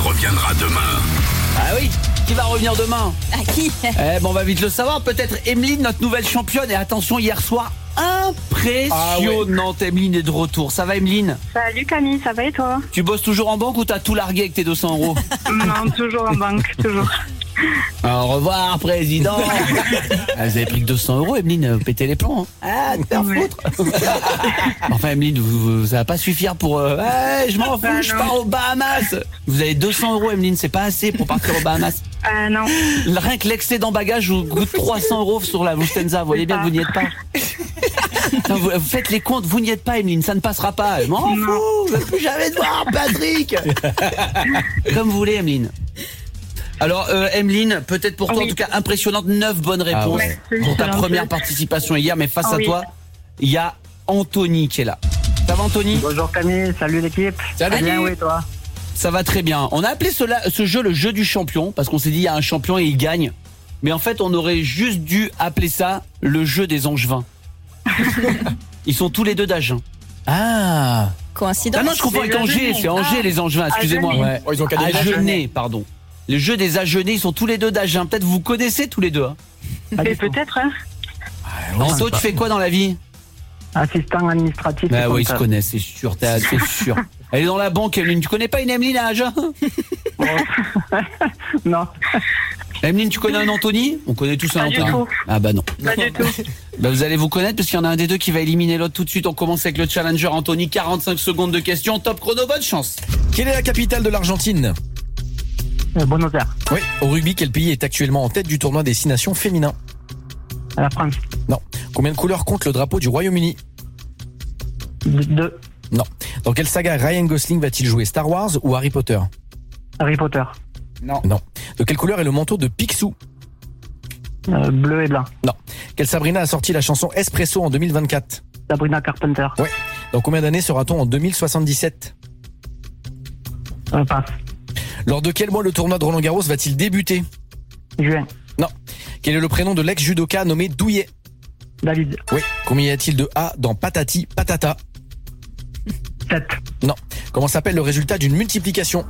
reviendra demain? Ah oui, qui va revenir demain? À qui? On va vite le savoir. Peut-être Emeline, notre nouvelle championne. Et attention, hier soir, impressionnante. Emeline est de retour. Ça va, Emeline? Salut Camille, ça va et toi? Tu bosses toujours en banque ou t'as tout largué avec tes 200 euros? Non, toujours en banque, toujours. Au revoir, président. Vous avez pris que 200 euros, Emeline, pétez les plombs. Ah, te faire foutre. Enfin, Emeline, ça va pas suffire pour... je m'en fous, je pars aux Bahamas. Vous avez 200 euros, Emeline, c'est pas assez pour partir aux Bahamas. Non. Rien que l'excédent bagage vous coûte 300 euros sur la Lufthansa. Vous voyez bien que vous n'y êtes pas. Enfin, vous faites les comptes, vous n'y êtes pas, Emeline, ça ne passera pas. Je m'en fous, je veux plus jamais te voir, Patrick. Comme vous voulez, Emeline. Alors, Emeline, peut-être pour toi, en tout cas, impressionnante, 9 bonnes réponses pour ta première participation hier. Mais face à toi, il y a Anthony qui est là. Ça va, Anthony? Bonjour Camille, salut l'équipe. Salut. Bien, oui, toi? Ça va très bien. On a appelé ce jeu le jeu du champion parce qu'on s'est dit il y a un champion et il gagne. Mais en fait, on aurait juste dû appeler ça le jeu des Angevins. Ils sont tous les deux d'Agen. Ah, coïncidence. Ah non, je confonds avec Angers. C'est Angers les Angevins. Excusez-moi. Ouais. Ils ont Agenais, pardon. Le jeu des Agenais, ils sont tous les deux d'Agen. Peut-être vous connaissez tous les deux. Hein. Et peut-être, hein. Anto, tu fais quoi dans la vie? Assistant administratif. Bah oui, ils se connaissent, c'est sûr. C'est sûr. Elle est dans la banque, Emeline. Tu connais pas une Emeline à Agen? Non. Emeline, tu connais un Anthony? On connaît tous un Anthony. Ah bah non. Pas du tout. Bah vous allez vous connaître parce qu'il y en a un des deux qui va éliminer l'autre tout de suite. On commence avec le challenger Anthony. 45 secondes de questions. Top chrono, bonne chance. Quelle est la capitale de l'Argentine? Buenos Aires. Oui. Au rugby, quel pays est actuellement en tête du tournoi des 6 nations féminin? La France. Non. Combien de couleurs compte le drapeau du Royaume-Uni? 2. Non. Dans quelle saga Ryan Gosling va-t-il jouer, Star Wars ou Harry Potter? Harry Potter. Non. De quelle couleur est le manteau de Picsou? Bleu et blanc. Non. Quelle Sabrina a sorti la chanson Espresso en 2024? Sabrina Carpenter. Ouais. Dans combien d'années sera-t-on en 2077? Passe. Lors de quel mois le tournoi de Roland-Garros va-t-il débuter? Juin. Non. Quel est le prénom de l'ex-judoka nommé Douillet? David. Oui. Combien y a-t-il de A dans Patati Patata? 7. Non. Comment s'appelle le résultat d'une multiplication?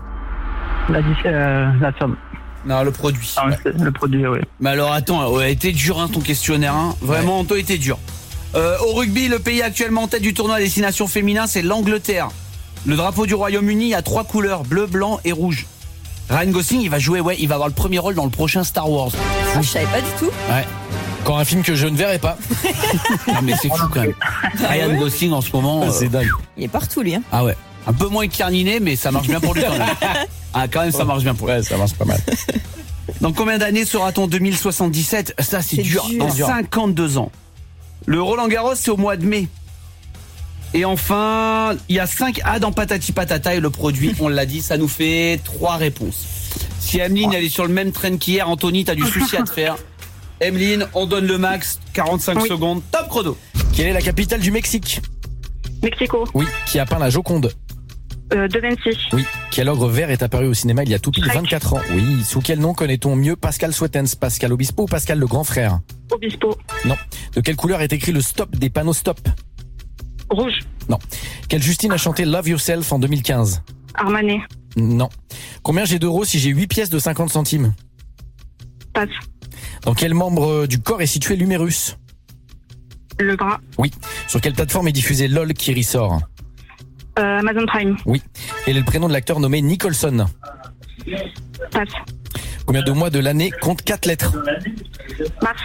La somme. Non, le produit. Le produit, oui. Mais alors attends, a été dur ton questionnaire. Hein. Vraiment, Anto était dur. Au rugby, le pays actuellement en tête du tournoi à destination féminin, c'est l'Angleterre. Le drapeau du Royaume-Uni a 3 couleurs, bleu, blanc et rouge. Ryan Gosling, il va jouer, il va avoir le premier rôle dans le prochain Star Wars. Ah, je savais pas du tout. Ouais. Encore un film que je ne verrai pas. Non mais c'est fou quand même. Ryan Gosling en ce moment. C'est dingue. Il est partout, lui. Hein. Ah ouais. Un peu moins carniné, mais ça marche bien pour lui quand même. Ah quand même, ça marche bien pour lui. Ouais, ça marche pas mal. Dans combien d'années sera-t-on 2077? Ça c'est dur. Dans 52 ans. Le Roland-Garros, c'est au mois de mai. Et enfin, il y a 5 A dans Patati Patata et le produit, on l'a dit, ça nous fait 3 réponses. Si Emeline, elle est sur le même train qu'hier, Anthony, t'as du souci à te faire. Emeline, on donne le max, 45 secondes, top chrono. Quelle est la capitale du Mexique? Mexico. Oui. Qui a peint la Joconde? De Vinci. Oui. Quel ogre vert est apparu au cinéma il y a tout pile 24 ans? Oui. Sous quel nom connaît-on mieux Pascal Sweetens, Pascal Obispo ou Pascal le grand frère? Obispo. Non. De quelle couleur est écrit le stop des panneaux stop? Rouge. Non. Quelle Justine a chanté Love Yourself en 2015? Armanet. Non. Combien j'ai d'euros si j'ai 8 pièces de 50 centimes? Passe. Dans quel membre du corps est situé l'humérus? Le bras. Oui. Sur quelle plateforme est diffusé LOL qui ressort? Amazon Prime. Oui. Quel est le prénom de l'acteur nommé Nicholson? Passe. Combien de mois de l'année compte 4 lettres? Mars.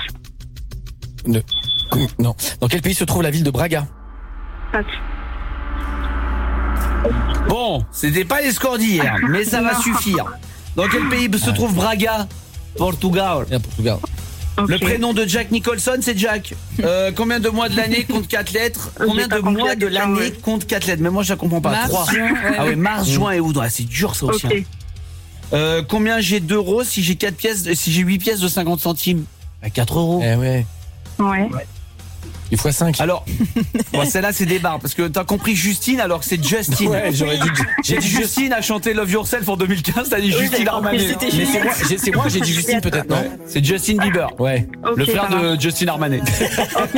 Non. Dans quel pays se trouve la ville de Braga? Passe. Bon, c'était pas les scores d'hier, mais ça va suffire. Dans quel pays se trouve Braga? Portugal. Portugal. Okay. Le prénom de Jack Nicholson, c'est Jack. Combien de mois de l'année compte 4 lettres? Combien de mois de l'année compte 4 lettres? Mais moi, je la comprends pas. Mars, 3. juin, Ah oui, mars, juin et août. Ah, c'est dur, ça aussi. Okay. Combien j'ai d'euros si j'ai 4 pièces, si j'ai 8 pièces de 50 centimes? 4 euros. Eh ouais. Ouais. Il faut 5. Alors, bon, celle-là, c'est des barres. Parce que t'as compris Justine, alors que c'est Justine. Ouais, j'aurais dit. J'ai dit Justine a chanté Love Yourself en 2015, t'as dit Justine Armanet. Mais c'est moi, j'ai dit Justine peut-être, non? C'est Justin Bieber. Ouais. Okay, Le frère de Justin Armanet.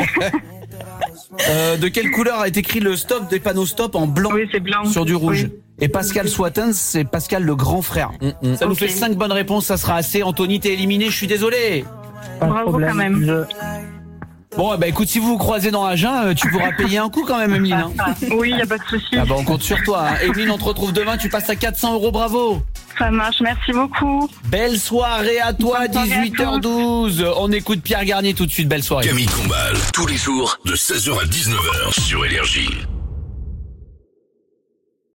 De quelle couleur est écrit le stop des panneaux stop en blanc, Oui, c'est blanc. sur du rouge? Oui. Et Pascal Swatens, c'est Pascal le grand frère. Ça nous Ok. fait 5 bonnes réponses, ça sera assez. Anthony, t'es éliminé, je suis désolé. Pas de Bravo problème. quand même. Bon, bah écoute, si vous vous croisez dans Agen, tu pourras payer un coup quand même, Emeline. Hein. Oui, il n'y a pas de souci. Ah bah on compte sur toi. Hein. Emeline, on te retrouve demain, tu passes à 400 €, bravo. Ça marche, merci beaucoup. Belle soirée à toi, Bonne soirée à 18h12. On écoute Pierre Garnier tout de suite, belle soirée. Camille Combal, tous les jours de 16h à 19h sur Énergie.